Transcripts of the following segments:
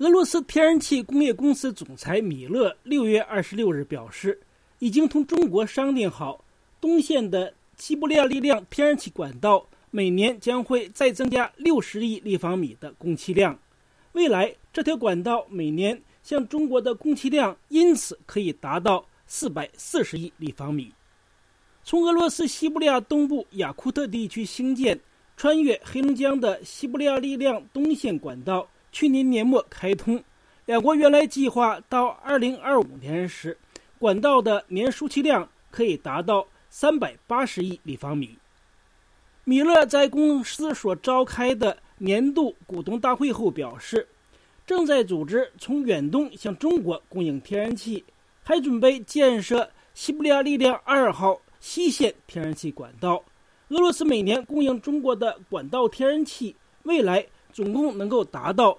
俄罗斯天然气工业公司总裁米勒6月26日表示，已经同中国商定好，东线的西伯利亚力量天然气管道每年将会再增加60亿立方米的供气量。未来这条管道每年向中国的供气量因此可以达到440亿立方米。从俄罗斯西伯利亚东部雅库特地区兴建穿越黑龙江的西伯利亚力量东线管道去年年末开通，两国原来计划到2025年时，管道的年输气量可以达到380亿立方米。米勒在公司所召开的年度股东大会后表示，正在组织从远东向中国供应天然气，还准备建设西伯利亚力量2号西线天然气管道。俄罗斯每年供应中国的管道天然气，未来总共能够达到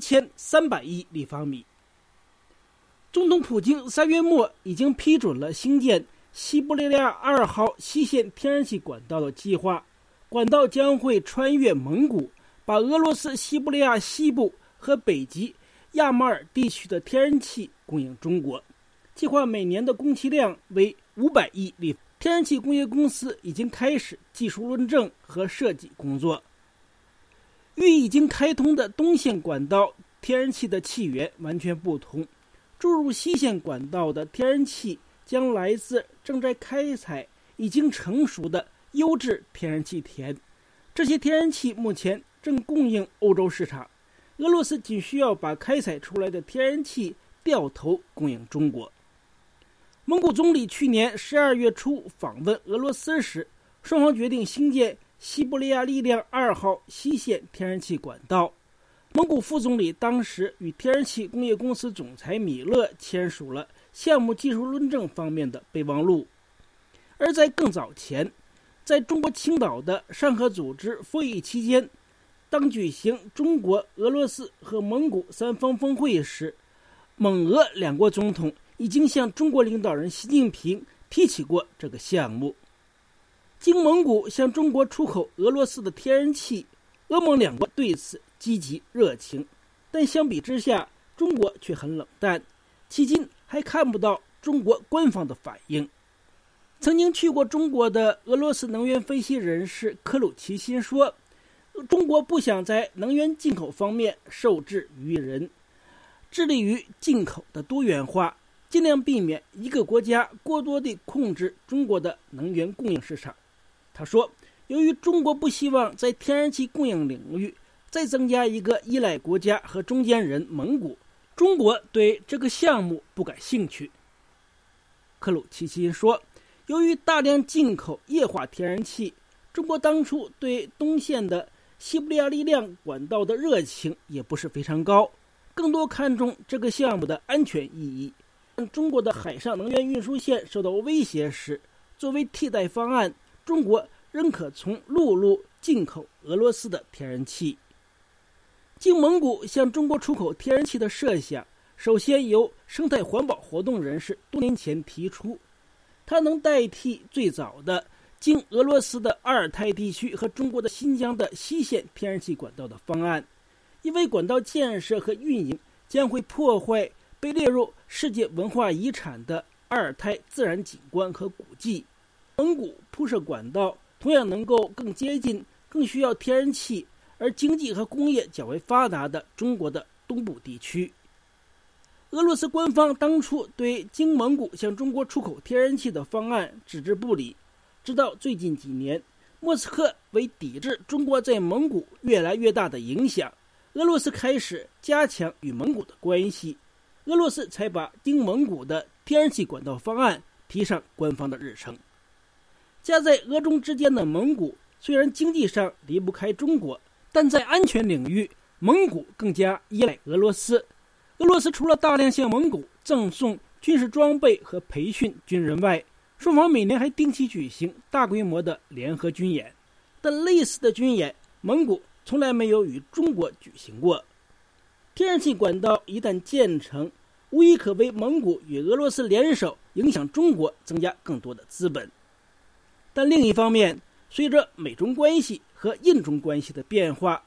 1300亿立方米。总统普京3月末已经批准了兴建西伯利亚2号西线天然气管道的计划，管道将会穿越蒙古，把俄罗斯西伯利亚西部和北极亚马尔地区的天然气供应中国，计划每年的供气量为500亿立方米。天然气工业公司已经开始技术论证和设计工作。与已经开通的东线管道天然气的气源完全不同，注入西线管道的天然气将来自正在开采已经成熟的优质天然气田，这些天然气目前正供应欧洲市场，俄罗斯仅需要把开采出来的天然气掉头供应中国。蒙古总理去年12月初访问俄罗斯时，双方决定兴建西伯利亚力量2号西线天然气管道。蒙古副总理当时与天然气工业公司总裁米勒签署了项目技术论证方面的备忘录。而在更早前，在中国青岛的上合组织会议期间，当举行中国、俄罗斯和蒙古3方峰会时，蒙俄两国总统已经向中国领导人习近平提起过这个项目。经蒙古向中国出口俄罗斯的天然气，俄蒙两国对此积极热情，但相比之下，中国却很冷淡，迄今还看不到中国官方的反应。曾经去过中国的俄罗斯能源分析人士克鲁奇辛说，中国不想在能源进口方面受制于人，致力于进口的多元化，尽量避免一个国家过多地控制中国的能源供应市场。他说，由于中国不希望在天然气供应领域再增加一个依赖国家和中间人蒙古，中国对这个项目不感兴趣。克鲁奇辛说，由于大量进口液化天然气，中国当初对东线的西伯利亚力量管道的热情也不是非常高，更多看重这个项目的安全意义。中国的海上能源运输线受到威胁时，作为替代方案，中国仍可从陆路进口俄罗斯的天然气。经蒙古向中国出口天然气的设想，首先由生态环保活动人士多年前提出，它能代替最早的经俄罗斯的阿尔泰地区和中国的新疆的西线天然气管道的方案，因为管道建设和运营将会破坏被列入世界文化遗产的阿尔泰自然景观和古迹。蒙古铺设管道同样能够更接近更需要天然气而经济和工业较为发达的中国的东部地区。俄罗斯官方当初对经蒙古向中国出口天然气的方案置之不理，直到最近几年，莫斯科为抵制中国在蒙古越来越大的影响，俄罗斯开始加强与蒙古的关系，俄罗斯才把经蒙古的天然气管道方案提上官方的日程。夹在俄中之间的蒙古虽然经济上离不开中国，但在安全领域，蒙古更加依赖俄罗斯。俄罗斯除了大量向蒙古赠送军事装备和培训军人外，双方每年还定期举行大规模的联合军演，但类似的军演，蒙古从来没有与中国举行过。天然气管道一旦建成，无疑可为蒙古与俄罗斯联手影响中国增加更多的资本。但另一方面，随着美中关系和印中关系的变化，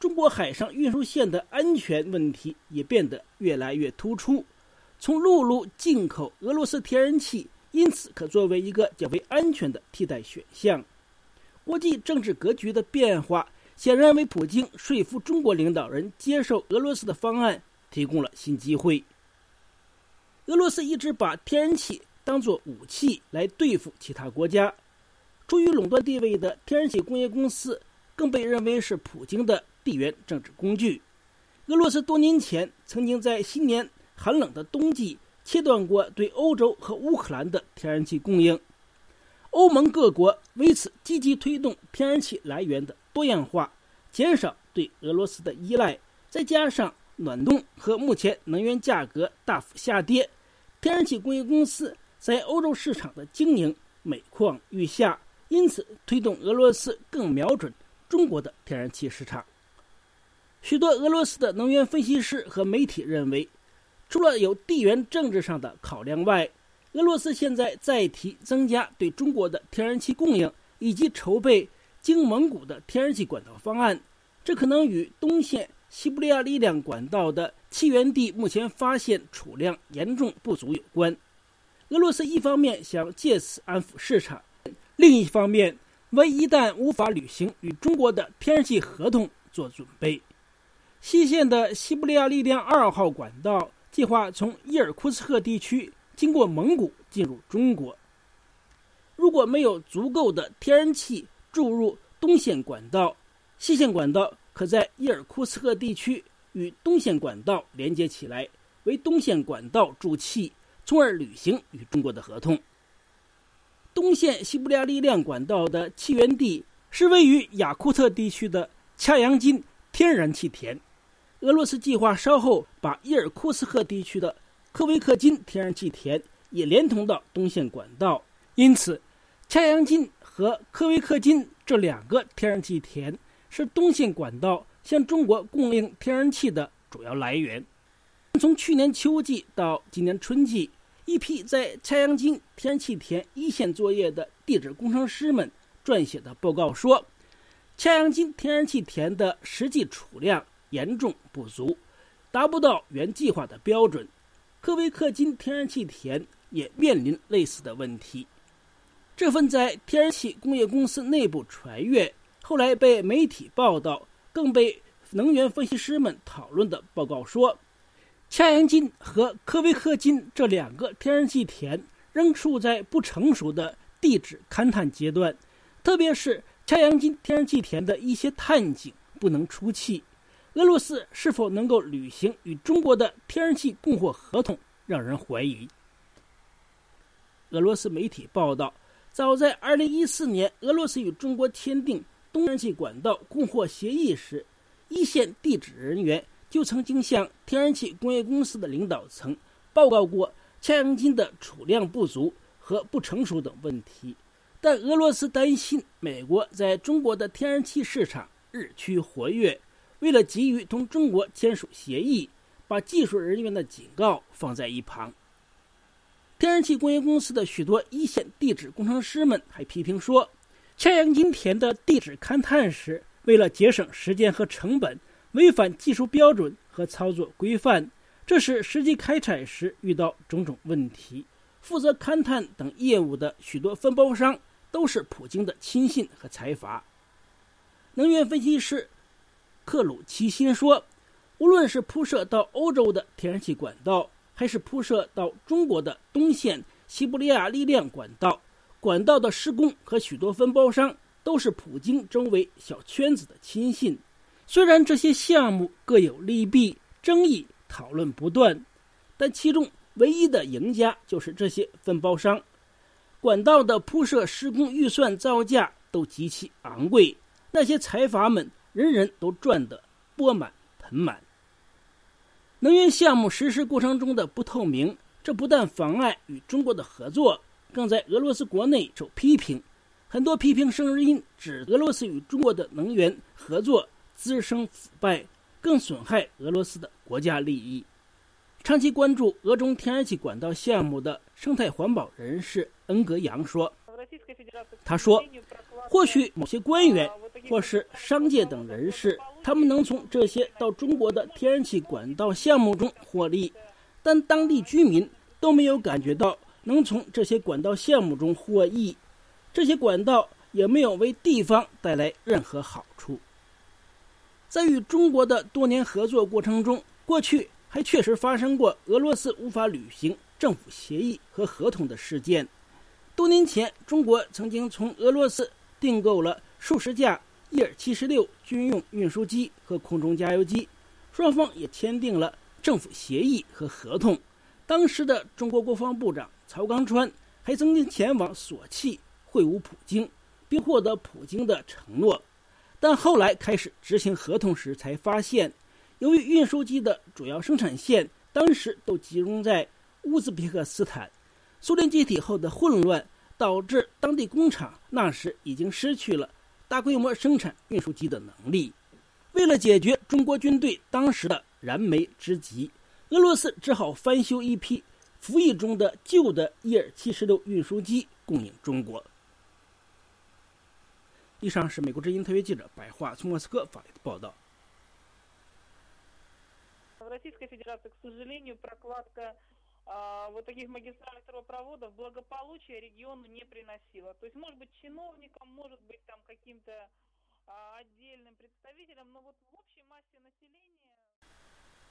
中国海上运输线的安全问题也变得越来越突出。从陆路进口俄罗斯天然气，因此可作为一个较为安全的替代选项。国际政治格局的变化显然为普京说服中国领导人接受俄罗斯的方案提供了新机会。俄罗斯一直把天然气当作武器来对付其他国家，处于垄断地位的天然气工业公司更被认为是普京的地缘政治工具。俄罗斯多年前曾经在新年寒冷的冬季切断过对欧洲和乌克兰的天然气供应。欧盟各国为此积极推动天然气来源的多样化，减少对俄罗斯的依赖，再加上暖冬和目前能源价格大幅下跌，天然气工业公司在欧洲市场的经营每况愈下，因此推动俄罗斯更瞄准中国的天然气市场。许多俄罗斯的能源分析师和媒体认为，除了有地缘政治上的考量外，俄罗斯现在再提增加对中国的天然气供应，以及筹备经蒙古的天然气管道方案，这可能与东线西伯利亚力量管道的气源地目前发现储量严重不足有关。俄罗斯一方面想借此安抚市场，另一方面为一旦无法履行与中国的天然气合同做准备。西线的西伯利亚力量2号管道计划从伊尔库茨克地区经过蒙古进入中国。如果没有足够的天然气注入东线管道，西线管道可在伊尔库茨克地区与东线管道连接起来，为东线管道注气，从而履行与中国的合同。东线西伯利亚力量管道的气源地是位于雅库特地区的恰扬金天然气田。俄罗斯计划稍后把伊尔库茨克地区的科维克金天然气田也连通到东线管道，因此恰扬金和科维克金这两个天然气田是东线管道向中国供应天然气的主要来源。从去年秋季到今年春季，一批在恰扬金天然气田一线作业的地质工程师们撰写的报告说，恰扬金天然气田的实际储量严重不足，达不到原计划的标准。科维克金天然气田也面临类似的问题。这份在天然气工业公司内部传阅，后来被媒体报道，更被能源分析师们讨论的报告说，恰扬金和科维克金这两个天然气田仍处在不成熟的地质勘探阶段，特别是恰扬金天然气田的一些探井不能出气。俄罗斯是否能够履行与中国的天然气供货合同，让人怀疑。俄罗斯媒体报道，早在2014年，俄罗斯与中国签订东天然气管道供货协议时，一线地质人员就曾经向天然气工业公司的领导层报告过恰扬金的储量不足和不成熟等问题。但俄罗斯担心美国在中国的天然气市场日趋活跃，为了急于同中国签署协议，把技术人员的警告放在一旁。天然气工业公司的许多一线地质工程师们还批评说，恰扬金田的地质勘探时，为了节省时间和成本，违反技术标准和操作规范，这使实际开采时遇到种种问题。负责勘探等业务的许多分包商都是普京的亲信和财阀。能源分析师克鲁齐辛说，无论是铺设到欧洲的天然气管道，还是铺设到中国的东线西伯利亚力量管道，管道的施工和许多分包商都是普京周围小圈子的亲信。虽然这些项目各有利弊，争议讨论不断，但其中唯一的赢家就是这些分包商。管道的铺设施工预算造价都极其昂贵，那些财阀们人人都赚得钵满盆满。能源项目实施过程中的不透明，这不但妨碍与中国的合作，更在俄罗斯国内受批评。很多批评声音指俄罗斯与中国的能源合作滋生腐败，更损害俄罗斯的国家利益。长期关注俄中天然气管道项目的生态环保人士恩格扬说，他说，或许某些官员或是商界等人士他们能从这些到中国的天然气管道项目中获利，但当地居民都没有感觉到能从这些管道项目中获益，这些管道也没有为地方带来任何好处。在与中国的多年合作过程中，过去还确实发生过俄罗斯无法履行政府协议和合同的事件。多年前，中国曾经从俄罗斯订购了数十架伊尔76军用运输机和空中加油机，双方也签订了政府协议和合同。当时的中国国防部长曹刚川还曾经前往索契会晤普京，并获得普京的承诺。但后来开始执行合同时才发现，由于运输机的主要生产线当时都集中在乌兹别克斯坦，苏联解体后的混乱导致当地工厂那时已经失去了大规模生产运输机的能力。为了解决中国军队当时的燃眉之急，俄罗斯只好翻修一批服役中的旧的伊尔76运输机供应中国。以上是美国之音特约记者白桦从莫斯科发来的报道。 В Российской Федерации, к сожалению, прокладка вот таких магистральных трубопроводов благополучия региону не приносила. То есть, может быть, чиновникам, может быть, там каким-то отдельным представителям, но вот в общей массе населения...